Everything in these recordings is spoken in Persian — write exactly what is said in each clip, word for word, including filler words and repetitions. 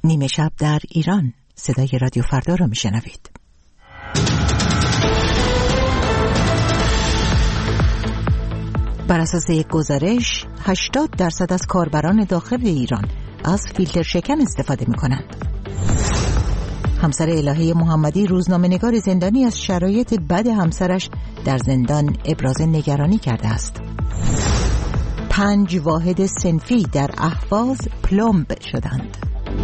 نیمه شب در ایران، صدای رادیو فردا را میشنوید. بر اساس یک گزارش هشتاد درصد از کاربران داخل ایران از فیلتر شکن استفاده می‌کنند. همسر الهه محمدی، روزنامه‌نگار زندانی، از شرایط بد همسرش در زندان ابراز نگرانی کرده است. پنج واحد صنفی در اهواز پلمب شدند.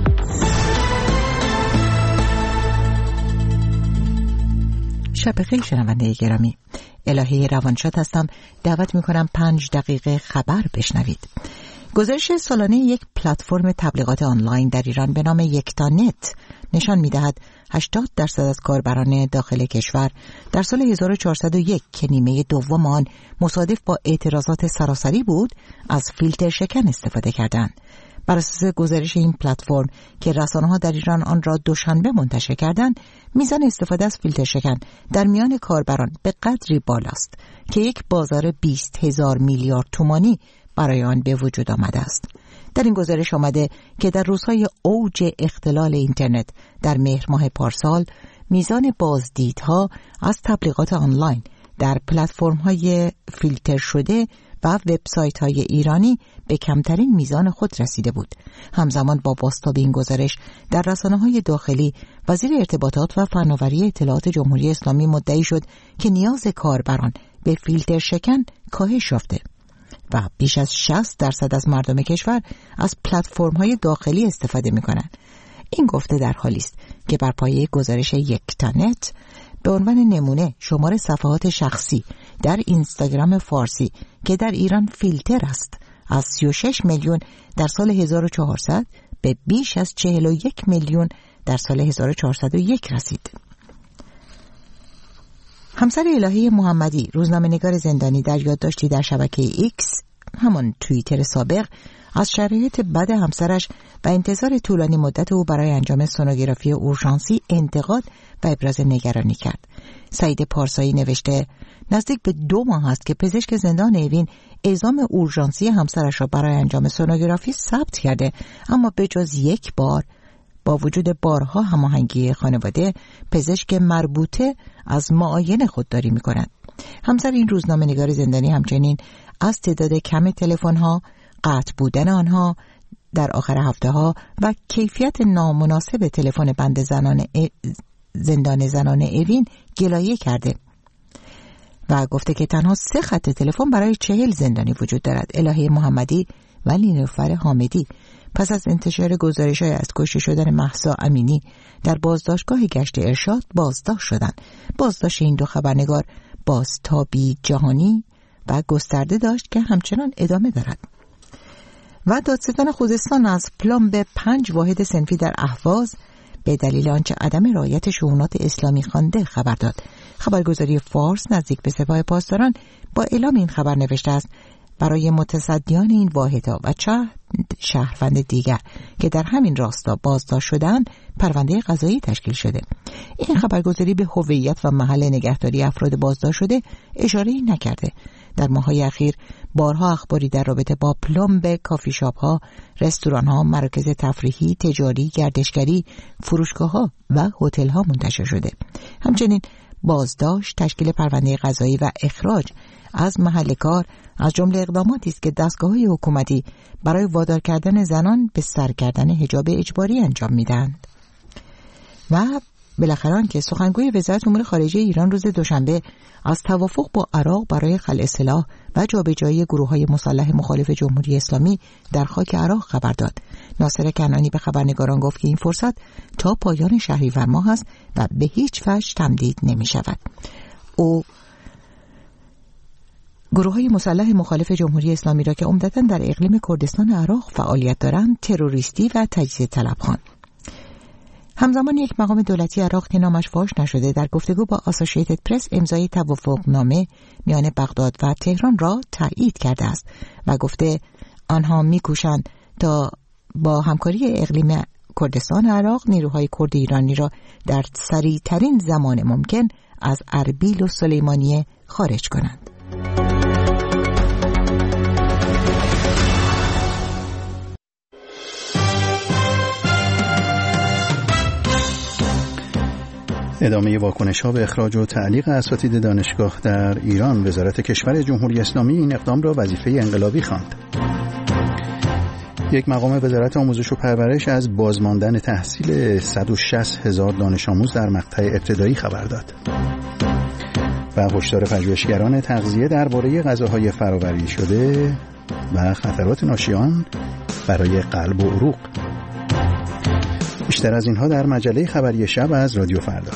شب بخیر شنونده گرامی، الهه روانشاد هستم. دعوت میکنم پنج دقیقه خبر بشنوید. گزارش سالانه یک پلتفرم تبلیغات آنلاین در ایران به نام یکتانت نشان میدهد هشتاد درصد از کاربران داخل کشور در سال هزار و چهارصد و یک که نیمه دوم آن مصادف با اعتراضات سراسری بود، از فیلتر شکن استفاده کردند. بر اساس گزارش این پلتفرم که رسانه‌ها در ایران آن را دوشنبه منتشر کردند، میزان استفاده از فیلتر شکن در میان کاربران به قدری بالاست که یک بازار بیست هزار میلیارد تومانی برای آن به وجود آمده است. در این گزارش آمده که در روزهای اوج اختلال اینترنت در مهر ماه پارسال، میزان بازدیدها از تبلیغات آنلاین در پلتفرم‌های فیلتر شده و وبسایت‌های ایرانی به کمترین میزان خود رسیده بود. همزمان با بازتاب این گزارش در رسانه‌های داخلی، وزیر ارتباطات و فناوری اطلاعات جمهوری اسلامی مدعی شد که نیاز کاربران به فیلتر شکن کاهش یافته و بیش از شصت درصد از مردم کشور از پلتفرم‌های داخلی استفاده می‌کنند. این گفته در حالی است که بر پایه گزارش یکتانت به عنوان نمونه شمار صفحات شخصی در اینستاگرام فارسی که در ایران فیلتر است، از سی و شش میلیون در سال هزار و چهارصد به بیش از چهل و یک میلیون در سال هزار و چهارصد و یک رسید. همسر الهه محمدی، روزنامه‌نگار زندانی، در یادداشتی در شبکه ایکس، همان توییتر سابق، از شرایط بد همسرش و انتظار طولانی مدت او برای انجام سونوگرافی اورژانسی انتقاد و ابراز نگرانی کرد. سعید پارسایی نوشته: نزدیک به دو ماه است که پزشک زندان اوین اعزام اورژانسی همسرش را برای انجام سونوگرافی ثبت کرده، اما به جز یک بار، با وجود بارها هماهنگی خانواده، پزشک مربوطه از معاینه خودداری می‌کند. همسر این روزنامه‌نگار زندانی همچنین از تعداد کم تلفن‌ها، قطع بودن آنها در آخر هفته‌ها و کیفیت نامناسب تلفن بند زنان ا... زندان زنان اوین گلایه کرده و گفته که تنها سه خط تلفن برای چهل زندانی وجود دارد. الهه محمدی و نیلوفر حامدی پس از انتشار گزارش‌های از کشته شدن مهسا امینی در بازداشتگاه گشت ارشاد بازداشت شدند. بازداشت این دو خبرنگار بازتابی جهانی و گسترده داشت که همچنان ادامه دارد. و دادستان خوزستان از پلمب پنج واحد صنفی در اهواز به دلیل آنچه عدم رعایت شؤونات اسلامی خوانده خبر داد. خبرگزاری فارس نزدیک به سپاه پاسداران با اعلام این خبر نوشته است: برای متصدیان این واحدها و چند شهروند دیگر که در همین راستا بازداشت شدند، پرونده قضایی تشکیل شده. این خبرگزاری به هویت و محل نگهداری افراد بازداشت شده اشاره‌ای نکرده. در ماه‌های اخیر بارها اخباری در رابطه با پلمب کافی شاپ‌ها، رستوران‌ها، مراکز تفریحی، تجاری، گردشگری، فروشگاه‌ها و هتل‌ها منتشر شده. همچنین بازداشت، تشکیل پرونده قضایی و اخراج از محل کار از جمله اقداماتی است که دستگاه‌های حکومتی برای وادار کردن زنان به سر کردن حجاب اجباری انجام میدهند. و بالاخره آنکه سخنگوی وزارت امور خارجه ایران روز دوشنبه از توافق با عراق برای خلع سلاح و جابجایی گروه‌های مسلح مخالف جمهوری اسلامی در خاک عراق خبر داد. ناصر کنعانی به خبرنگاران گفت که این فرصت تا پایان شهریور ماه است و به هیچ وجه تمدید نمی‌شود. او گروه‌های مسلح مخالف جمهوری اسلامی را که عمدتاً در اقلیم کردستان عراق فعالیت دارند تروریستی و تجزیه طلب خواند. همزمان یک مقام دولتی عراق که نامش فاش نشده در گفتگو با آسوشییتد پرس امضای توافقنامه میان بغداد و تهران را تایید کرده است و گفته آنها می‌کوشند تا با همکاری اقلیم کردستان عراق نیروهای کرد ایرانی را در سریع‌ترین زمان ممکن از اربیل و سلیمانیه خارج کنند. ادامه واکنش‌ها به اخراج و تعلیق اساتید دانشگاه در ایران، وزارت کشور جمهوری اسلامی این اقدام را وظیفه انقلابی خواند. یک مقام وزارت آموزش و پرورش از بازماندن تحصیل صد و شصت هزار دانش آموز در مقطع ابتدایی خبر داد. و هشدار پژوهشگران تغذیه درباره غذاهای فرآوری شده و خطرات ناشی آن برای قلب و عروق. بیشتر از اینها در مجله خبری شب از رادیو فردا.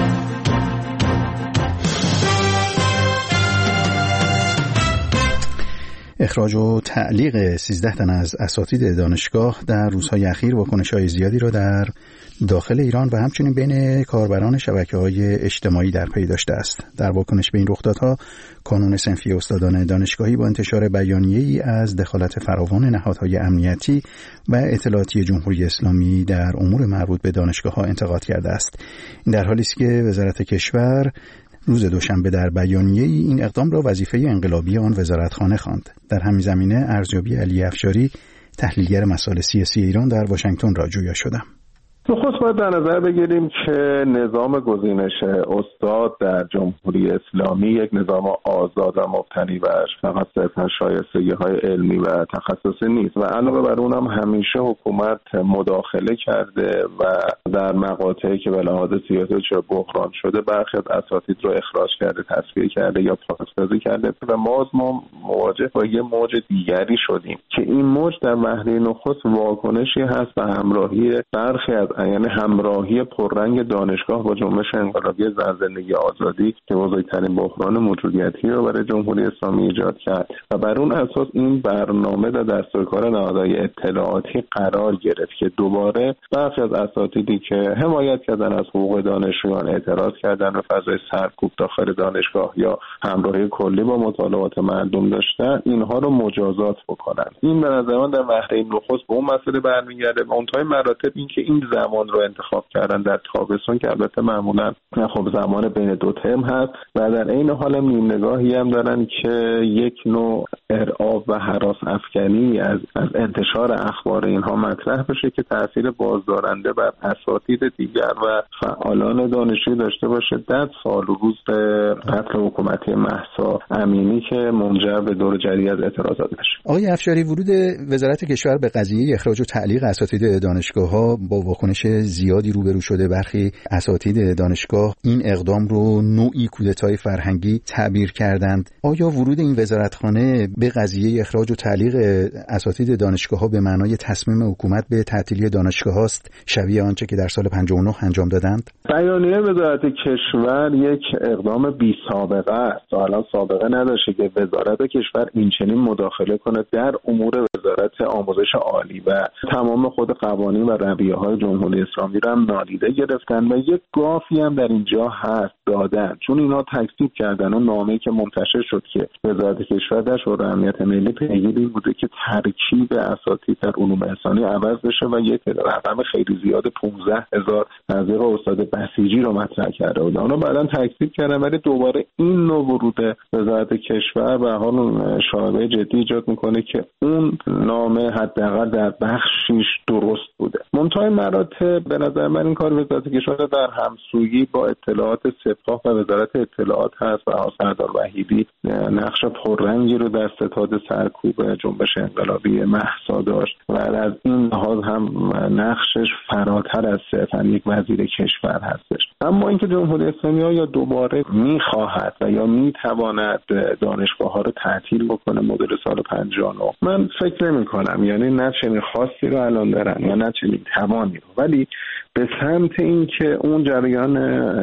اخراج و تعلیق سیزده تن از اساتید دانشگاه در روزهای اخیر واکنش‌های زیادی را در داخل ایران و همچنین بین کاربران شبکه‌های اجتماعی در پی داشته است. در واکنش به این رخدادها، کانون صنفی استادان دانشگاهی با انتشار بیانیه‌ای از دخالت فراوان نهادهای امنیتی و اطلاعاتی جمهوری اسلامی در امور مربوط به دانشگاه‌ها انتقاد کرده است. این در حالی است که وزارت کشور روز دوشنبه در بیانیه‌ای این اقدام را وظیفه انقلابی آن وزارتخانه خواند. در همین زمینه ارزیابی علی افشاری، تحلیلگر مسائل سیاسی ایران، در واشنگتن را جویا شدم. نخست باید در نظر بگیریم که نظام گزینش استاد در جمهوری اسلامی یک نظام آزاد و مبتنی بر فقط صرفاً شایستگی‌های علمی و تخصصی نیست و علاوه بر اون هم همیشه حکومت مداخله کرده و در مقاطعی که به لحاظ سیاسی چه بحران شده برخی از اساتید رو اخراج کرده، تصفیه کرده یا پاسداری کرده و ما ما مواجه با یه موج دیگری شدیم که این موج در وهله نخست واکنشی هست به همراهی برخی از یعنی همراهی پررنگ دانشگاه با جنبش انقلابی زن زندگی آزادی که بزرگترین بحران موجودیتی رو برای جمهوری اسلامی ایجاد کرد و بر اون اساس این برنامه در دستورکار نهادهای اطلاعاتی قرار گرفت که دوباره برخی از اساتیدی که حمایت کردن از حقوق دانشجویان، اعتراض کردن به فضای سرکوب داخل دانشگاه یا همراهی کلی با مطالبات مردم داشتن، اینها رو مجازات بکنن. این به نظر من در وهله نخست به اون مسئله برمیگرده و اونتای مراتب این که این زمان رو انتخاب کردن در تابستون که البته معمولا خب زمان بین دو ترم هست و در این حال نیم نگاهی هم دارن که یک نوع ارعاب و هراس افکنی از از انتشار اخبار اینها مطرح بشه که تاثیر بازدارنده بر اساتید دیگر و فعالان دانشجویی داشته باشه. در سال و روز قتل حکومتی مهسا امینی که منجر به دور جدید از اعتراضات بشه. آقای افشاری، ورود وزارت کشور به قضیه اخراج و تعلیق اساتید دانشگاه‌ها با واکنش زیادی روبرو شده. برخی اساتید دانشگاه این اقدام رو نوعی کودتای فرهنگی تعبیر کردند. آیا ورود این وزارتخانه به قضیه اخراج و تعلیق اساتید دانشگاه‌ها به معنای تصمیم حکومت به تعطیلی دانشگاه است، شبیه آنچه که در سال پنجاه و نه انجام دادند؟ بیانیه وزارت کشور یک اقدام بی سابقه است. الان سابقه نداشته که وزارت کشور اینچنین مداخله کنه در امور وزارت آموزش عالی و تمام خود قوانین و رویه‌های جمهوری اسلامی رو هم نادیده گرفتن و یک گافی هم در اینجا هست دادن، چون اینا تکذیب کردن. اون نامه‌ای که منتشر شد که وزارت کشور در شورای امنیت ملی پیگیری بوده که ترکیب اساتید در علوم انسانی عوض بشه و یک رقم خیلی زیاد پانزده هزار تزریق استاد بسیجی رو مطرح کرده بود. اونا بعداً تکذیب کردن ولی دوباره این نوع ورود وزارت کشور به حال شایبه جدی ایجاد میکنه که اون نامه حداقل در بخشیش درست بوده. منتهای مراتب به نظر من این کار وزارت کشور در همسویی با اطلاعات سپاه و وزارت اطلاعات هست و سردار وحیدی نقش پررنگی رو در ستاد سرکوب جنبش انقلابی مهسا داشت و از این لحاظ هم نقشش فراتر از صرفاً یک وزیر کشور هستش. اما اینکه جمهوری اسلامی یا دوباره میخواهد و یا میتواند دانشگاه ها رو تعطیل بکنه مدل سال پنجاه و نه، من فکر نمی کنم. یعنی نه چنین خاصی رو الان دارن یا نه چنین توانی رو، ولی به سمت این که اون جریان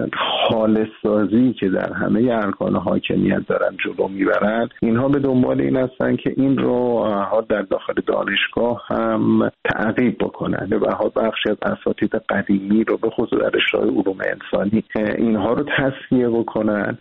خالص سازی که در همه ارکان حاکمیت دارن جلو میبرن، اینها به دنبال این هستن که این رو در داخل دانشگاه هم تعقیب بکنن و ها بخشی از اساتید قدیمی رو به خصوص در رشته علوم انسانی اینها رو تصفیه بکنن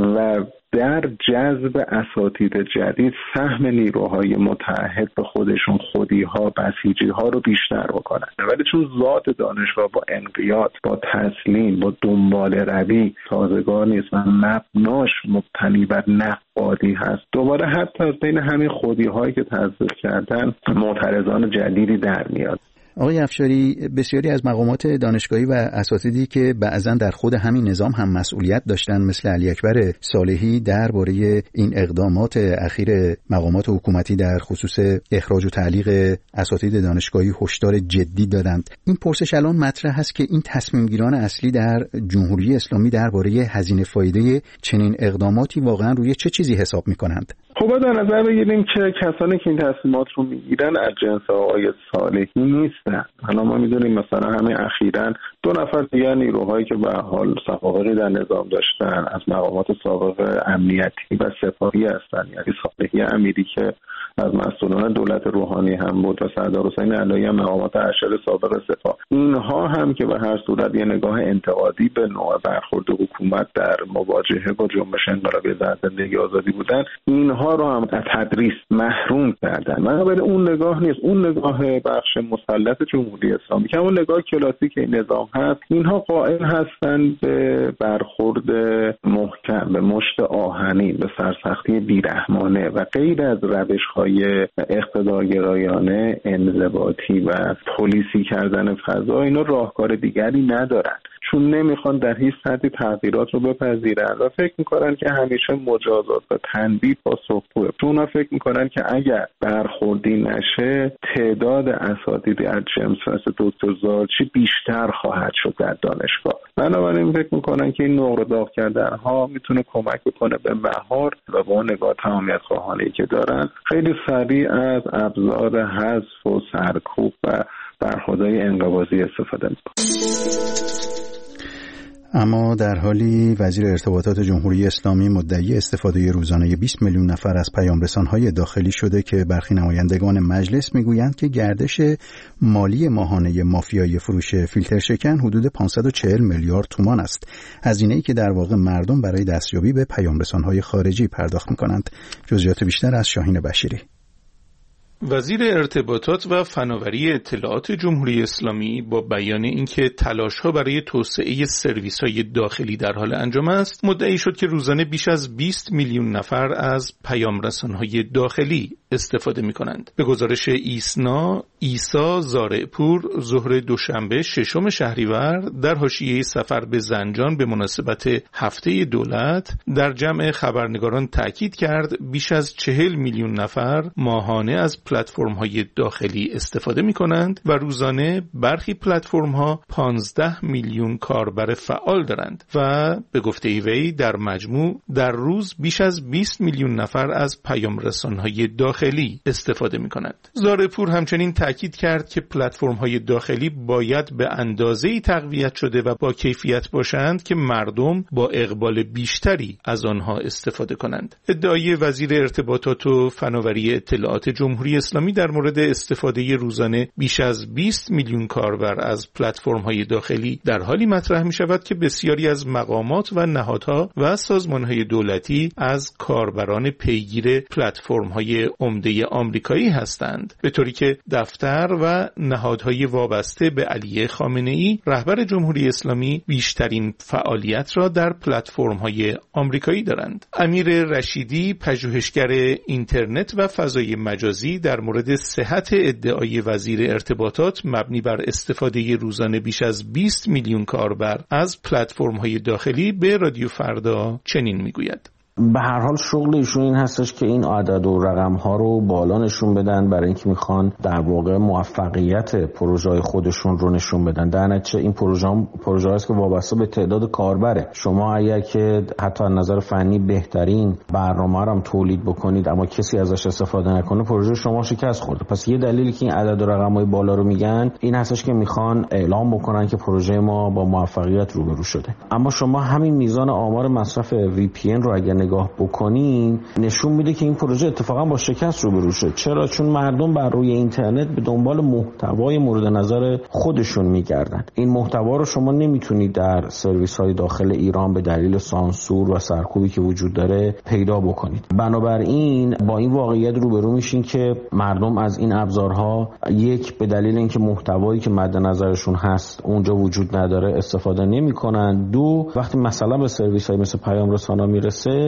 و در جذب اساتید جدید سهم نیروهای متعهد به خودشون خودی‌ها، بسیجی‌ها رو بیشتر بکنن. ولی چون ذات دانشگاه با انقیاد، با تسلیم، با دنبال روی سازگار نیست و مبناش مبتنی بر نقادی هست، دوباره حتی از بین همین خودی‌هایی که تزریق کردن معترضان جدیدی در میاد. آقای افشاری، بسیاری از مقامات دانشگاهی و اساتیدی که بعضا در خود همین نظام هم مسئولیت داشتن مثل علی اکبر صالحی درباره این اقدامات اخیر مقامات حکومتی در خصوص اخراج و تعلیق اساتید دانشگاهی هشدار جدی دادند. این پرسش الان مطرح هست که این تصمیم گیران اصلی در جمهوری اسلامی درباره هزینه فایده چنین اقداماتی واقعا روی چه چیزی حساب می‌کنند؟ خب در نظر بگیریم که کسانی که این تصمیمات رو میگیرن از جنس آقای صالحی نیستن. حالا ما میدونیم مثلا همین اخیراً دو نفر دیگر نیروهایی که به حال سابقه در نظام داشتن از مقامات سابق امنیتی و سپاهی هستن، یعنی صالحی امیری که از مسئولان دولت روحانی هم بود و سردار حسین علایی هم مقامات ارشد سابق سپاه، اینها هم که به هر صورت یه نگاه انتقادی به نوع برخورد حکومت در مواجهه با جنبش انقلابی زن زندگی آزادی بودن، اینها رو هم از تدریس محروم کردن. بنابراین اون نگاه نیست، اون نگاه بخش مسلط جمهوری اسلامی که اون نگاه کلاسیک این نظام هست. اینها قائل هستند به برخورد محکم، به مشت آهنین، به سرسختی بیرحمانه و غیر از روش‌های اقتدارگرایانه، انضباطی و پلیسی کردن فضا. اینا راهکار دیگری ندارن، چون نمیخوان در هیچ سطحی تغییرات رو بپذیرن و فکر میکنن که همیشه مجازات و تنبیه پاسخگوه. چون فکر میکنن که اگر برخوردی نشه تعداد اساتید از جنس مثل دکتر زارچی بیشتر خواهد شد در دانشگاه. بنابراین فکر میکنن که این نقره داغ کردن ها میتونه کمک بکنه به مهار و با نگاه تمامیت خواهانه‌ای که دارن خیلی سریع از ابزار حذف و سرکوب و برخوردهای انقباضی استفاده میکنن. اما در حالی وزیر ارتباطات جمهوری اسلامی مدعی استفاده روزانه بیست میلیون نفر از پیام‌رسان‌های داخلی شده که برخی نمایندگان مجلس میگویند که گردش مالی ماهانه مافیای فروش فیلتر شکن حدود پانصد و چهل میلیارد تومان است. هزینه‌ای که در واقع مردم برای دستیابی به پیام‌رسان‌های خارجی پرداخت می‌کنند. جزئیات بیشتر از شاهین بشیری. وزیر ارتباطات و فناوری اطلاعات جمهوری اسلامی با بیان اینکه تلاش‌ها برای توسعه سرویس‌های داخلی در حال انجام است، مدعی شد که روزانه بیش از بیست میلیون نفر از پیام‌رسان‌های داخلی استفاده می‌کنند. به گزارش ایسنا، عیسی زارعپور ظهر دوشنبه ششم شهریور در حاشیه سفر به زنجان به مناسبت هفته دولت در جمع خبرنگاران تاکید کرد بیش از چهل میلیون نفر ماهانه از پلتفرم‌های داخلی استفاده می‌کنند و روزانه برخی پلتفرم‌ها پانزده میلیون کاربر فعال دارند و به گفته وی در مجموع در روز بیش از بیست میلیون نفر از پیام‌رسان‌های داخلی استفاده می‌کنند. زارعپور همچنین تاکید کرد که پلتفرم‌های داخلی باید به اندازه‌ای تقویت شده و با کیفیت باشند که مردم با اقبال بیشتری از آنها استفاده کنند. ادعای وزیر ارتباطات و فناوری اطلاعات جمهوری اسلامی در مورد استفاده روزانه بیش از بیست میلیون کاربر از پلتفرم‌های داخلی در حالی مطرح می‌شود که بسیاری از مقامات و نهادها و سازمان‌های دولتی از کاربران پیگیر پلتفرم‌های عمده آمریکایی هستند، به طوری که دفتر و نهادهای وابسته به علی خامنه‌ای رهبر جمهوری اسلامی بیشترین فعالیت را در پلتفرم‌های آمریکایی دارند. امیر رشیدی، پژوهشگر اینترنت و فضای مجازی، در مورد صحت ادعای وزیر ارتباطات مبنی بر استفاده روزانه بیش از بیست میلیون کاربر از پلتفرم‌های داخلی به رادیو فردا چنین میگوید: به هر حال شغل ایشون این هستش که این عدد و رقم ها رو بالا نشون بدن برای اینکه میخوان در واقع موفقیت پروژه خودشون رو نشون بدن. در نتیجه این پروژه پروژه است که وابسته به تعداد کاربره. شما اگر که حتی از نظر فنی بهترین برنامه رو هم تولید بکنید اما کسی ازش استفاده نکنه، پروژه شما شکست خورده. پس یه دلیلی که این عدد و رقم های بالا رو میگن این هستش که میخوان اعلام بکنن که پروژه ما با موفقیت روبرو شده. اما شما همین میزان آمار مصرف وی پی ان رو اگر نگاه بکنین نشون میده که این پروژه اتفاقا با شکست روبرو شد. چرا؟ چون مردم بر روی اینترنت به دنبال محتوای مورد نظر خودشون میگردن. این محتوا رو شما نمیتونید در سرویس های داخل ایران به دلیل سانسور و سرکوبی که وجود داره پیدا بکنید. بنابراین با این واقعیت روبرو میشین که مردم از این ابزارها یک به دلیل اینکه محتوایی که مد نظرشون هست اونجا وجود نداره استفاده نمیکنن. دو وقتی مثلا به سرویس های مثل پیام رسانا میرسه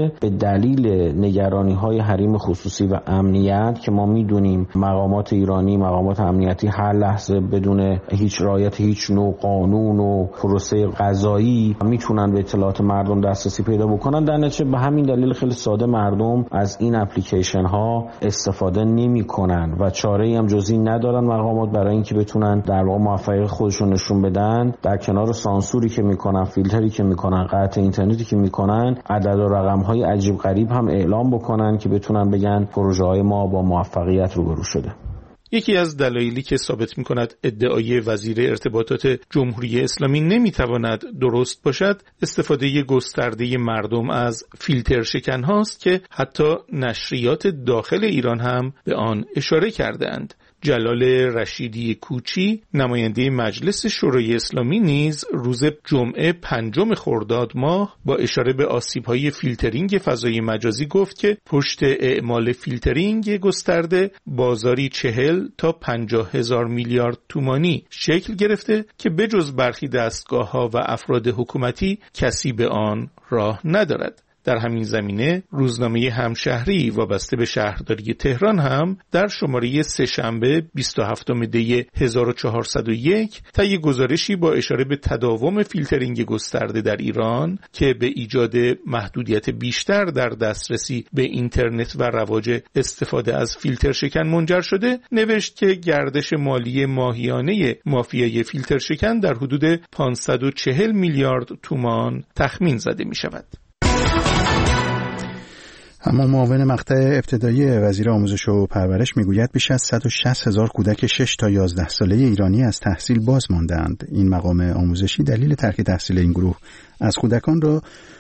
که به دلیل نگرانی‌های حریم خصوصی و امنیت که ما می‌دونیم مقامات ایرانی، مقامات امنیتی هر لحظه بدون هیچ رعایت هیچ نوع قانون و پروسه قضایی میتونن به اطلاعات مردم دسترسی پیدا بکنن، در نتیجه به همین دلیل خیلی ساده مردم از این اپلیکیشن ها استفاده نمی‌کنن و چاره‌ای هم جز این ندارن مقامات برای اینکه بتونن در واقع موفقیت خودشون نشون بدن. در کنار سانسوری که میکنن، فیلتری که میکنن، قطع اینترنتی که میکنن، عدد و رقم‌های عجیب غریب هم اعلام بکنن که بتونن بگن پروژه‌های ما با موفقیت روبرو شده. یکی از دلایلی که ثابت می‌کند ادعای وزیر ارتباطات جمهوری اسلامی نمی‌تواند درست باشد، استفاده گسترده مردم از فیلتر شکن هاست که حتی نشریات داخل ایران هم به آن اشاره کردند. جلال رشیدی کوچی نماینده مجلس شورای اسلامی نیز روز جمعه پنجم خرداد ماه با اشاره به آسیب‌های فیلترینگ فضای مجازی گفت که پشت اعمال فیلترینگ گسترده بازاری چهل تا پنجاه هزار میلیارد تومانی شکل گرفته که بجز برخی دستگاه‌ها و افراد حکومتی کسی به آن راه ندارد. در همین زمینه روزنامه همشهری وابسته به شهرداری تهران هم در شماره سه‌شنبه بیست و هفتم دی هزار و چهارصد و یک طی گزارشی با اشاره به تداوم فیلترینگ گسترده در ایران که به ایجاد محدودیت بیشتر در دسترسی به اینترنت و رواج استفاده از فیلتر شکن منجر شده، نوشت که گردش مالی ماهیانه مافیای فیلتر شکن در حدود پانصد و چهل میلیارد تومان تخمین زده می شود. اما معاون مقطع ابتدایی وزیر آموزش و پرورش میگوید بیش از صد و شصت هزار کودک شش تا یازده ساله ایرانی از تحصیل باز ماندند. این مقام آموزشی دلیل ترک تحصیل این گروه از کودکان را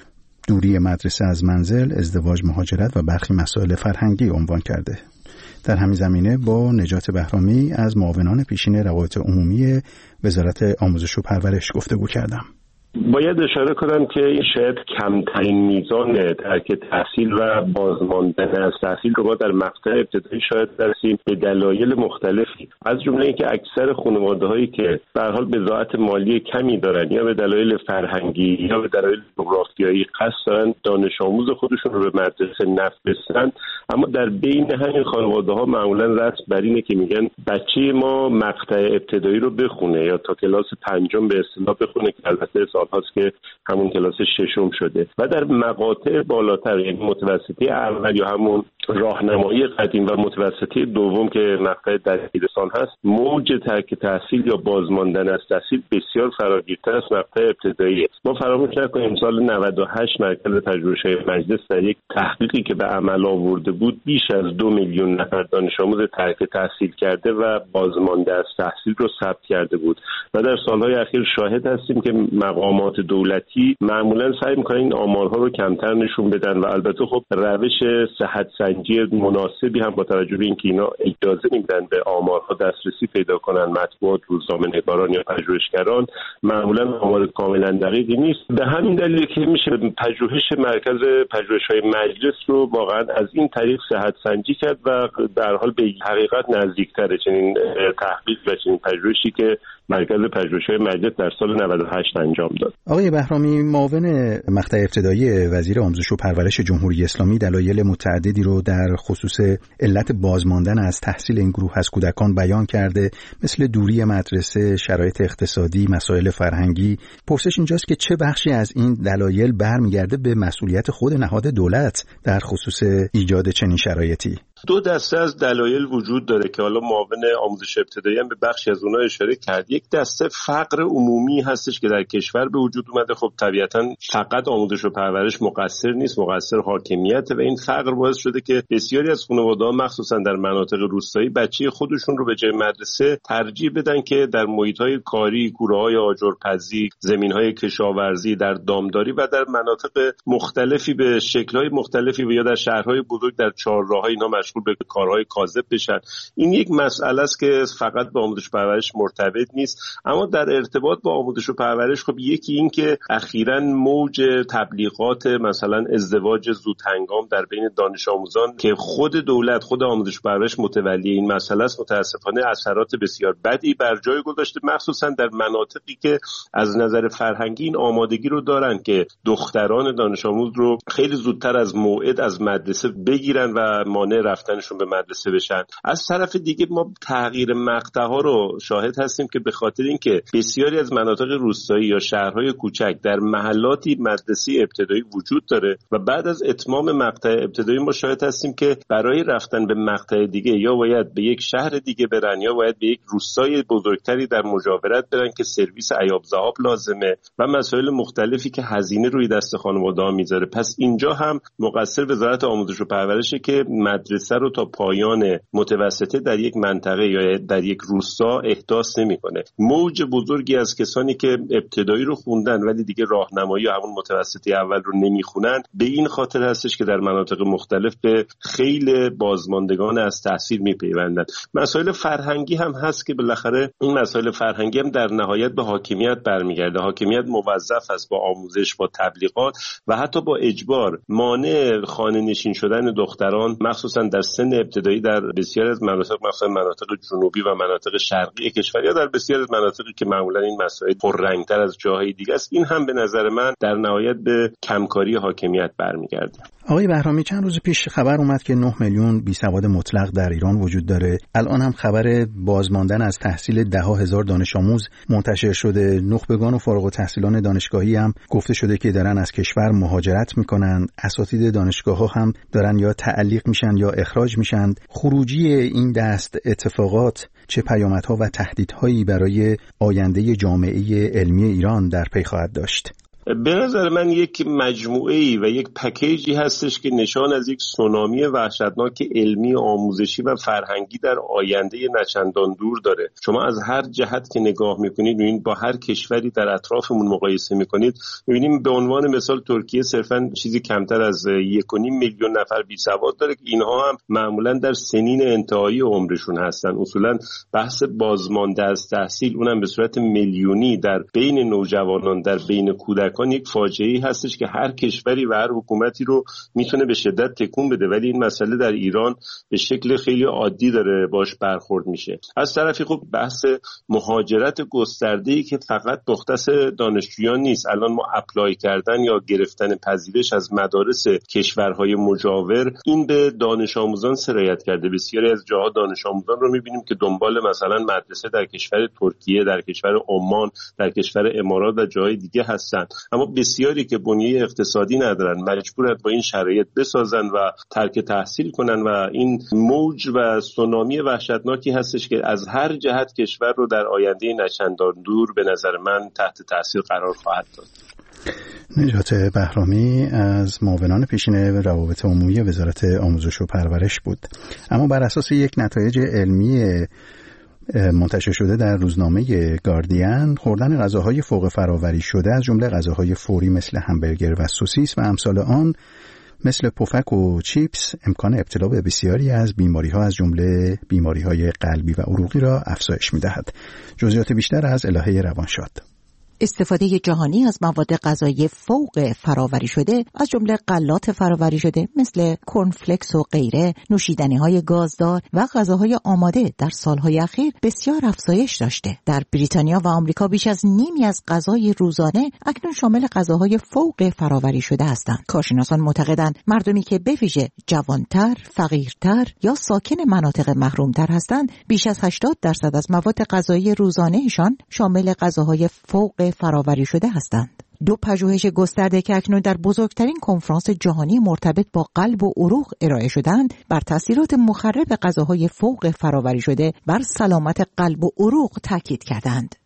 دوری مدرسه از منزل، ازدواج، مهاجرت و برخی مسائل فرهنگی عنوان کرده. در همین زمینه با نجات بهرامی از معاونان پیشین روابط عمومی وزارت آموزش و پرورش گفتگو کردم. باید اشاره کنم که این شاید کمترین میزان ترک تحصیل و بازماندن از تحصیل رو ما در مقطع ابتدایی شاید درسیم به دلایل مختلفی، از جمله اینکه اکثر خانواده‌هایی که به هر حال بضاعت مالی کمی دارن یا به دلایل فرهنگی یا به دلایل جغرافیایی قصد دارن دانش آموز خودشون رو به مدرسه نفرستن، اما در بین همین خانواده‌ها معمولا رسم بر اینه که میگن بچه ما مقطع ابتدایی رو بخونه یا تا کلاس پنجم به اصطلاح بخونه که البته هاست که همون کلاس ششم شده و در مقاطع بالاتر یعنی متوسطه اول یا همون راهنمایی قدیم و متوسطه دوم که مقطع دبیرستان هست، موج ترک تحصیل یا بازماندن از تحصیل بسیار فراگیرتر از مقطع ابتدایی است. ما فراموش نکنیم سال نود و هشت مرکز پژوهش‌های مجلس در یک تحقیقی که به عمل آورده بود بیش از دو میلیون نفر دانش آموز ترک تحصیل کرده و بازمانده از تحصیل رو ثبت کرده بود و در سالهای اخیر شاهد هستیم که مقامات دولتی معمولا سعی می‌کنن این آمارها رو کمتر نشون بدن و البته خب روش صحت سنجی مناسبی هم با توجه به اینکه اینا اجازه نمیدن به آمارها دسترسی پیدا کنن، مطبوعات، روزنامه‌نگاران یا پژوهشگران، معمولا آمار کاملا دقیقی نیست. به همین دلیل که میشه پژوهش مرکز پژوهش‌های مجلس رو واقعا از این طریق صحت سنجی کرد و در حال به حقیقت نزدیک‌تره چنین تحقیق و چنین پژوهشی که مرکز پژوهش‌های مجلس در سال نود و هشت انجام داد. آقای بهرامی، معاون مقطع ابتدایی وزیر آموزش و پرورش جمهوری اسلامی دلایل متعددی رو در خصوص علت بازماندن از تحصیل این گروه از کودکان بیان کرده، مثل دوری مدرسه، شرایط اقتصادی، مسائل فرهنگی. پرسش اینجاست که چه بخشی از این دلایل برمیگرده به مسئولیت خود نهاد دولت در خصوص ایجاد چنین شرایطی؟ دو دسته از دلایل وجود داره که حالا معاون آموزش ابتدایی هم به بخشی از اونها اشاره کرد. یک دسته فقر عمومی هستش که در کشور به وجود اومده. خب طبیعتاً فقط آموزش و پرورش مقصر نیست، مقصر حاکمیت و این فقر باعث شده که بسیاری از خانواده‌ها مخصوصاً در مناطق روستایی بچه خودشون رو به جای مدرسه ترجیح بدن که در محیط‌های کاری، کوره‌های آجرپزی، زمین‌های کشاورزی، در دامداری و در مناطق مختلفی به شکل‌های مختلفی و یا در شهرهای بزرگ در چهارراه‌ها اینا مشغول مشغول به کارهای کاذب بشن. این یک مسئله است که فقط با آموزش و پرورش مرتبط نیست. اما در ارتباط با آموزش و پرورش خب یکی این که اخیراً موج تبلیغات مثلا ازدواج زود هنگام در بین دانش آموزان که خود دولت خود آموزش و پرورش متولی این مسئله است، متاسفانه اثرات بسیار بدی بر جای گذاشته، مخصوصا در مناطقی که از نظر فرهنگی این آمادگی رو دارن که دختران دانش آموز رو خیلی زودتر از موعد از مدرسه بگیرن و مانع رفتنشون به مدرسه بشن. از طرف دیگه ما تغییر مقطع‌ها رو شاهد هستیم که به خاطر اینکه بسیاری از مناطق روستایی یا شهرهای کوچک در محلاتی مدرسه ابتدایی وجود داره و بعد از اتمام مقطع ابتدایی ما شاهد هستیم که برای رفتن به مقطع دیگه یا باید به یک شهر دیگه برن یا باید به یک روستای بزرگتری در مجاورت برن که سرویس عیاب ذهاب لازمه و مسائل مختلفی که هزینه روی دست خانواده‌ها میذاره. پس اینجا هم مقصر وزارت آموزش و پرورشه که مدرسه رو تا پایان متوسطه در یک منطقه یا در یک روستا احداث نمی‌کنه. موج بزرگی از کسانی که ابتدایی رو خوندن ولی دیگه راهنمایی یا همون متوسطه اول رو نمیخونن به این خاطر هستش که در مناطق مختلف به خیلی بازماندگان از تحصیل میپیوندن. مسائل فرهنگی هم هست که بالاخره این مسائل فرهنگی هم در نهایت به حاکمیت برمیگرده. حاکمیت موظف است با آموزش، با تبلیغات و حتی با اجبار مانع خانه نشین شدن دختران مخصوصا در سن ابتدایی در بسیار از مناطق، مثلا مناطق جنوبی و مناطق شرقی کشور یا در بسیار از مناطقی که معمولا این مسائل پررنگتر از جاهای دیگه است، این هم به نظر من در نهایت به کمکاری حاکمیت برمیگرده. آقای بهرامی، چند روز پیش خبر اومد که نه میلیون بیسواد مطلق در ایران وجود داره. الان هم خبر بازماندن از تحصیل ده ها هزار دانش آموز منتشر شده. نخبگان و فارغ التحصیلان دانشگاهی هم گفته شده که دارن از کشور مهاجرت میکنن. اساتید دانشگاه‌ها هم دارن یا تعلیق میشن یا اخراج میشن. خروجی این دست اتفاقات چه پیامدها و تهدیدهایی برای آینده جامعه علمی ایران در پی خواهد داشت؟ به نظر من یک مجموعه‌ای و یک پکیجی هستش که نشان از یک سونامی وحشتناک علمی، آموزشی و فرهنگی در آینده نچندان دور داره. شما از هر جهت که نگاه میکنید میبینید با هر کشوری در اطرافمون مقایسه میکنید میبینیم به عنوان مثال ترکیه صرفاً چیزی کمتر از یک و نیم میلیون نفر بیسواد داره که اینها هم معمولاً در سنین انتهایی عمرشون هستن. اصولاً بحث بازمانده از تحصیل اونم به صورت میلیونی در بین نوجوانان، در بین کودکان یک فاجعه‌ای هستش که هر کشوری و هر حکومتی رو میتونه به شدت تکون بده، ولی این مسئله در ایران به شکل خیلی عادی داره باش برخورد میشه. از طرفی خب بحث مهاجرت گسترده‌ای که فقط مختص دانشجویان نیست. الان ما اپلای کردن یا گرفتن پذیرش از مدارس کشورهای مجاور این به دانش آموزان سرایت کرده. بسیاری از جاها دانش آموزان رو میبینیم که دنبال مثلا مدرسه در کشور ترکیه، در کشور عمان، در کشور امارات و جای دیگه هستن، اما بسیاری که بنیه اقتصادی ندارن مجبورن با این شرایط بسازن و ترک تحصیل کنن و این موج و سونامی وحشتناکی هستش که از هر جهت کشور رو در آینده نچندان دور به نظر من تحت تاثیر قرار خواهد داد. نجات بهرامی از معاونان پیشین روابط عمومی وزارت آموزش و پرورش بود. اما بر اساس یک نتایج علمی منتشر شده در روزنامه گاردین، خوردن غذاهای فوق فراوری شده از جمله غذاهای فوری مثل همبرگر و سوسیس و امثال آن مثل پفک و چیپس امکان ابتلا به بسیاری از بیماری‌ها از جمله بیماری‌های قلبی و عروقی را افزایش می‌دهد. جزئیات بیشتر از الهه روانشاد. استفاده جهانی از مواد غذایی فوق فراوری شده از جمله غلات فراوری شده مثل کورنفلکس و غیره، نوشیدنی‌های گازدار و غذاهای آماده در سالهای اخیر بسیار افزایش داشته. در بریتانیا و آمریکا بیش از نیمی از غذای روزانه اکنون شامل غذاهای فوق فراوری شده هستند. کارشناسان معتقدند مردمی که به ویژه جوانتر، فقیرتر یا ساکن مناطق محرومتر هستند بیش از هشتاد درصد از مواد غذایی روزانه‌شان شامل غذاهای فوق فراوری شده هستند. دو پژوهش گسترده که اکنون در بزرگترین کنفرانس جهانی مرتبط با قلب و عروق ارائه شدند بر تاثیرات مخرب غذاهای فوق فراوری شده بر سلامت قلب و عروق تاکید کردند.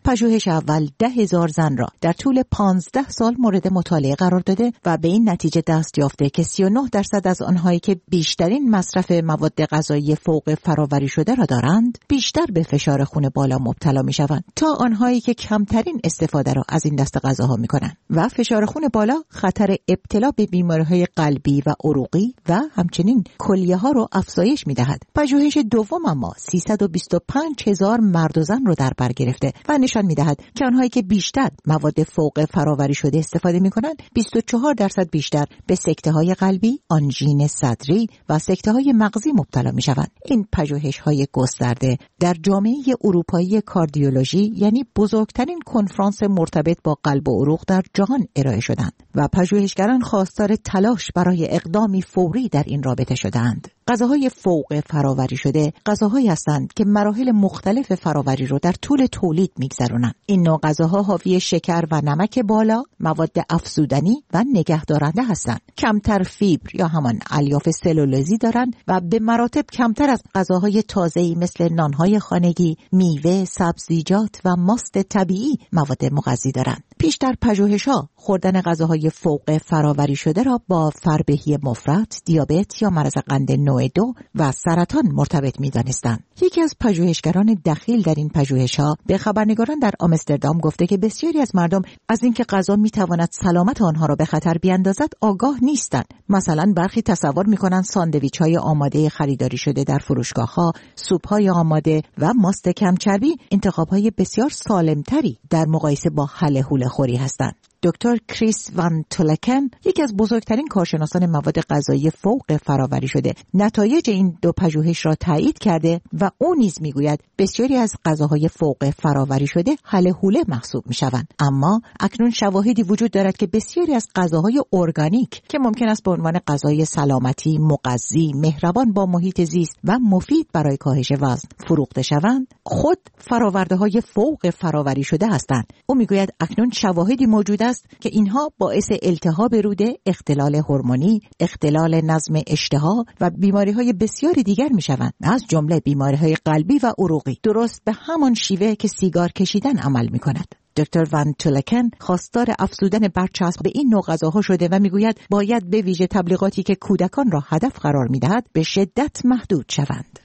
پژوهش اول ده هزار زن را در طول پانزده سال مورد مطالعه قرار داده و به این نتیجه دست یافته که سی و نه درصد از آنهایی که بیشترین مصرف مواد غذایی فوق فراوری شده را دارند بیشتر به فشار خون بالا مبتلا می شوند تا آنهایی که کمترین استفاده را از این دسته غذاها می کنند و فشار خون بالا خطر ابتلا به بیماری‌های قلبی و عروقی و همچنین کلیه ها را افزایش می دهد. پژوهش دوم اما سیصد و بیست و پنج هزار مرد و زن را در بر گرفته و نشان می دهد که آنهایی که بیشتر مواد فوق فراوری شده استفاده می کنند بیست و چهار درصد بیشتر به سکته های قلبی، آنژین صدری و سکته های مغزی مبتلا می شوند. این پژوهش های گسترده در جامعه اروپایی کاردیولوژی یعنی بزرگترین کنفرانس مرتبط با قلب و عروق در جهان ارائه شدند و پژوهشگران خواستار تلاش برای اقدامی فوری در این رابطه شدند. غذاهای فوق فراوری شده غذاهایی هستند که مراحل مختلف فراوری رو در طول تولید می‌گذرونند. این نوع غذاها حاوی شکر و نمک بالا، مواد افزودنی و نگهدارنده هستند. کمتر فیبر یا همان الیاف سلولوزی دارند و به مراتب کمتر از غذاهای تازه‌ای مثل نان‌های خانگی، میوه، سبزیجات و ماست طبیعی مواد مغذی دارند. پیشتر پژوهش‌ها خوردن غذاهای فوق فراوری شده را با فربهی مفرط، دیابت یا مرض قند نوع دو و سرطان مرتبط می‌دانستند. یکی از پژوهشگران دخیل در این پژوهش‌ها به خبرنگاران در آمستردام گفته که بسیاری از مردم از اینکه غذا می‌تواند سلامت آنها را به خطر بیاندازد آگاه نیستند. مثلا برخی تصور می‌کنند ساندویچ‌های آماده خریداری شده در فروشگاه‌ها، سوپ‌های آماده و ماست کم‌چربی انتخاب‌های بسیار سالم‌تری در مقایسه با هله هوله خوری هستند. دکتر کریس وان تولکن یکی از بزرگترین کارشناسان مواد غذایی فوق فراوری شده نتایج این دو پژوهش را تایید کرده و او نیز میگوید بسیاری از غذاهای فوق فراوری شده هله هوله محسوب میشوند، اما اکنون شواهدی وجود دارد که بسیاری از غذاهای ارگانیک که ممکن است به عنوان غذای سلامتی، مغذی، مهربان با محیط زیست و مفید برای کاهش وزن فروخته شوند خود فرآورده‌های فوق فراوری شده هستند. او میگوید اکنون شواهدی موجود است که اینها باعث التهاب روده، اختلال هورمونی، اختلال نظم اشتها و بیماری‌های بسیاری دیگر می‌شوند، از جمله بیماری‌های قلبی و عروقی، درست به همان شیوه که سیگار کشیدن عمل می‌کند. دکتر وان تولکن خواستار افزودن برچسب به این نوع غذاها شده و میگوید باید به ویژه تبلیغاتی که کودکان را هدف قرار می‌دهد به شدت محدود شوند.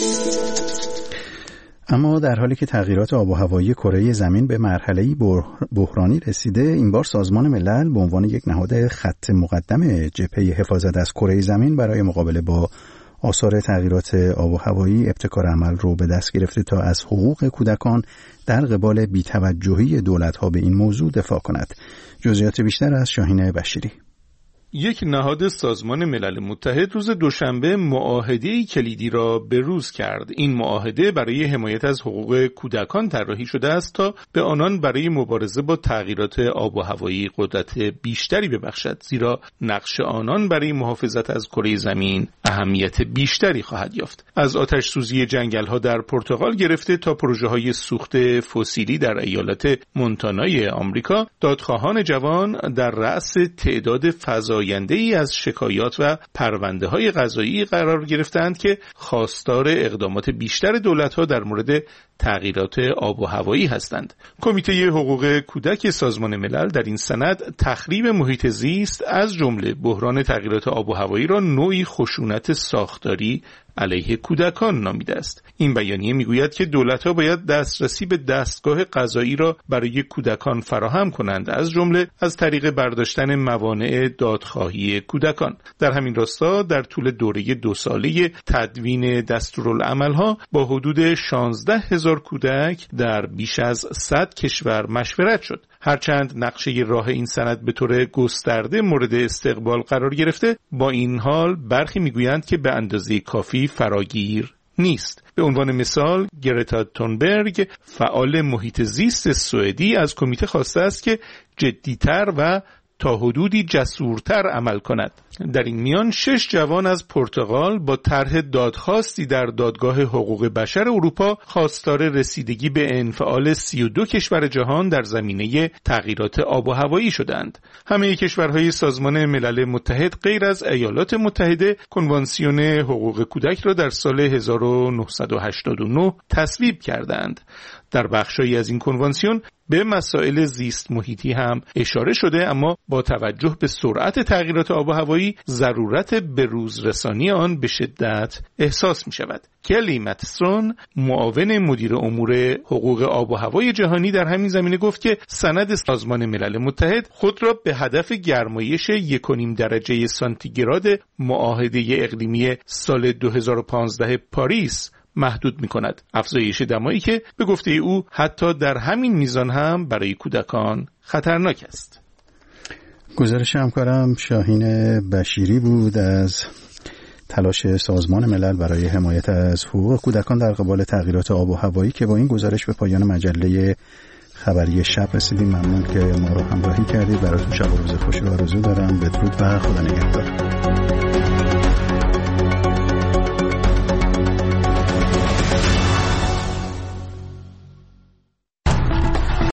اما در حالی که تغییرات آب و هوایی کره زمین به مرحله‌ای بحرانی رسیده، این بار سازمان ملل به عنوان یک نهاد خط مقدم جبهه حفاظت از کره زمین برای مقابله با آثار تغییرات آب و هوایی ابتکار عمل رو به دست گرفته تا از حقوق کودکان در قبال بی‌توجهی دولت‌ها به این موضوع دفاع کند. جزئیات بیشتر از شاهین بشیری. یک نهاد سازمان ملل متحد روز دوشنبه معاهده کلیدی را بروز کرد. این معاهده برای حمایت از حقوق کودکان طراحی شده است تا به آنان برای مبارزه با تغییرات آب و هوایی قدرت بیشتری ببخشد، زیرا نقش آنان برای محافظت از کره زمین اهمیت بیشتری خواهد یافت. از آتش سوزی جنگل‌ها در پرتغال گرفته تا پروژه‌های سوخت فسیلی در ایالت مونتانای آمریکا، دادخواهان جوان در رأس تعداد فضایی ای از شکایات و پرونده های قضایی قرار گرفتند که خواستار اقدامات بیشتر دولت‌ها در مورد تغییرات آب و هوایی هستند. کمیته حقوق کودک سازمان ملل در این سند تخریب محیط زیست از جمله بحران تغییرات آب و هوایی را نوعی خشونت ساختاری علیه کودکان نامیده است. این بیانیه میگوید که دولت‌ها باید دسترسی به دستگاه قضایی را برای کودکان فراهم کنند، از جمله از طریق برداشتن موانع دادخواهی کودکان. در همین راستا در طول دوره دو ساله تدوین دستورالعمل‌ها با حدود شانزده هزار کودک در بیش از صد کشور مشورت شد. هرچند نقشه راه این سند به طور گسترده مورد استقبال قرار گرفته، با این حال برخی میگویند که به اندازه کافی فراگیر نیست. به عنوان مثال گرتا تونبرگ، فعال محیط زیست سوئدی، از کمیته خواسته است که جدی‌تر و تا حدودی جسورتر عمل کند. در این میان شش جوان از پرتغال با طرح دادخواستی در دادگاه حقوق بشر اروپا خواستار رسیدگی به انفعال سی و دو کشور جهان در زمینه تغییرات آب و هوایی شدند. همه کشورهای سازمان ملل متحد غیر از ایالات متحده کنوانسیون حقوق کودک را در سال هزار و نهصد و هشتاد و نه تصویب کردند. در بخشی از این کنوانسیون به مسائل زیست محیطی هم اشاره شده، اما با توجه به سرعت تغییرات آب و هوایی ضرورت به روز رسانی آن به شدت احساس می شود. کلی متسون معاون مدیر امور حقوق آب و هوای جهانی در همین زمینه گفت که سند سازمان ملل متحد خود را به هدف گرمایش یک و نیم درجه سانتیگراد معاهده اقلیمی سال دو هزار و پانزده پاریس محدود می کند. افزایش دمایی که به گفته او حتی در همین میزان هم برای کودکان خطرناک است. گزارش همکارم شاهین بشیری بود از تلاش سازمان ملل برای حمایت از حقوق کودکان در قبال تغییرات آب و هوایی که با این گزارش به پایان مجله خبری شب رسیدیم. ممنون که ما رو همراهی کردید. براتون شب و روز خوشی رو آرزو دارم. بدرود و خدا نگهدار.